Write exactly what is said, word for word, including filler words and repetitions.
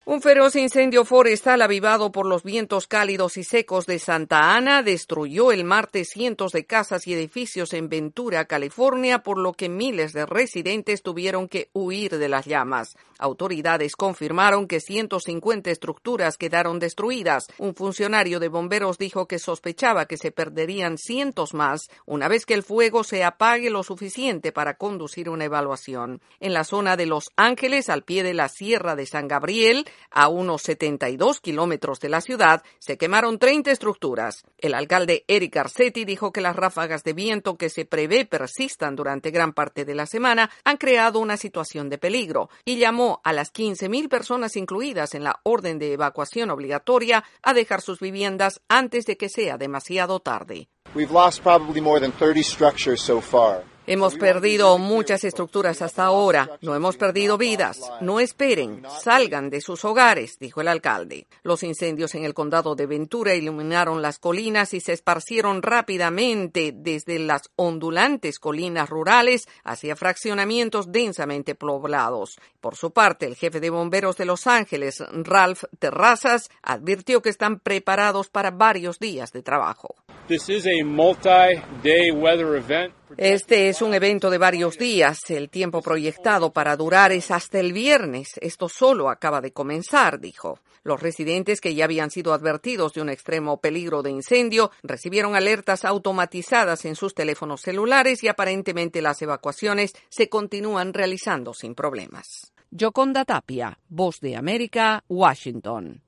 Un feroz incendio forestal avivado por los vientos cálidos y secos de Santa Ana destruyó el martes cientos de casas y edificios en Ventura, California, por lo que miles de residentes tuvieron que huir de las llamas. Autoridades confirmaron que ciento cincuenta estructuras quedaron destruidas. Un funcionario de bomberos dijo que sospechaba que se perderían cientos más una vez que el fuego se apague lo suficiente para conducir una evaluación. En la zona de Los Ángeles, al pie de la Sierra de San Gabriel, a unos setenta y dos kilómetros de la ciudad, se quemaron treinta estructuras. El alcalde Eric Garcetti dijo que las ráfagas de viento que se prevé persistan durante gran parte de la semana han creado una situación de peligro y llamó a las quince mil personas incluidas en la orden de evacuación obligatoria a dejar sus viviendas antes de que sea demasiado tarde. We've lost probably more than thirty structures so far. Hemos perdido muchas estructuras hasta ahora. No hemos perdido vidas. No esperen. Salgan de sus hogares, dijo el alcalde. Los incendios en el condado de Ventura iluminaron las colinas y se esparcieron rápidamente desde las ondulantes colinas rurales hacia fraccionamientos densamente poblados. Por su parte, el jefe de bomberos de Los Ángeles, Ralph Terrazas, advirtió que están preparados para varios días de trabajo. This is a multi-day weather event. Este es un evento de varios días. El tiempo proyectado para durar es hasta el viernes. Esto solo acaba de comenzar, dijo. Los residentes que ya habían sido advertidos de un extremo peligro de incendio recibieron alertas automatizadas en sus teléfonos celulares y aparentemente las evacuaciones se continúan realizando sin problemas. Yoconda Tapia, Voz de América, Washington.